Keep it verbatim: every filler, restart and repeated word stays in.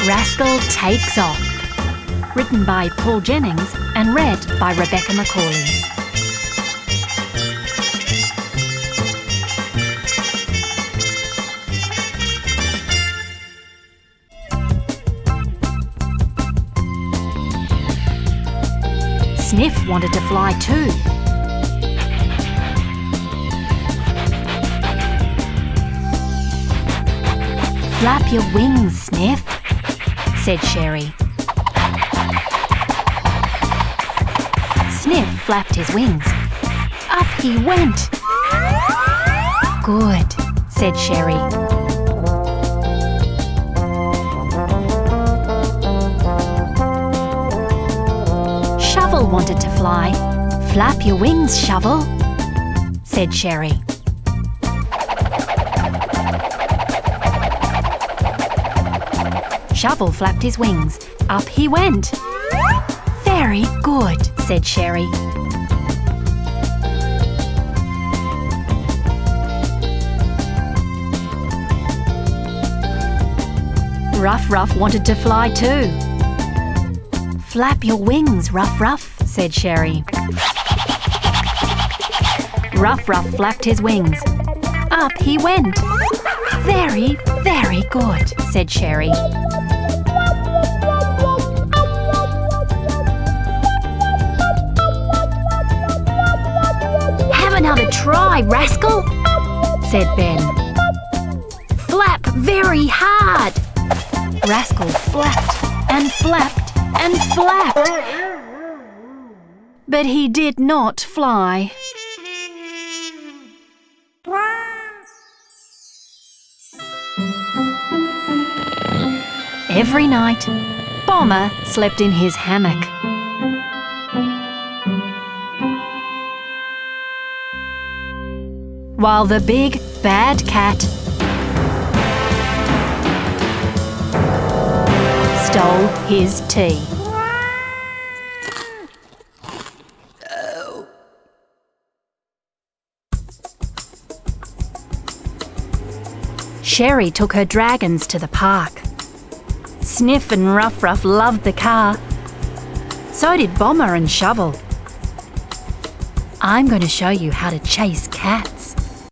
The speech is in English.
Rascal Takes Off. Written by Paul Jennings and read by Rebecca Macaulay. Sniff wanted to fly too. Flap your wings, Sniff, said Sherry. Sniff flapped his wings. Up he went. Good, said Sherry. Shovel wanted to fly. Flap your wings, Shovel, said Sherry. Shovel flapped his wings. Up he went. Very good, said Sherry. Ruff Ruff wanted to fly too. Flap your wings, Ruff Ruff, said Sherry. Ruff Ruff flapped his wings. Up he went. Very, very good, said Sherry. Have another try, Rascal, said Ben. Flap very hard. Rascal flapped and flapped and flapped. But he did not fly. Every night, Bomber slept in his hammock. While the big, bad cat stole his tea. Sherry took her dragons to the park. Sniff and Ruff Ruff loved the car. So did Bomber and Shovel. I'm going to show you how to chase cats.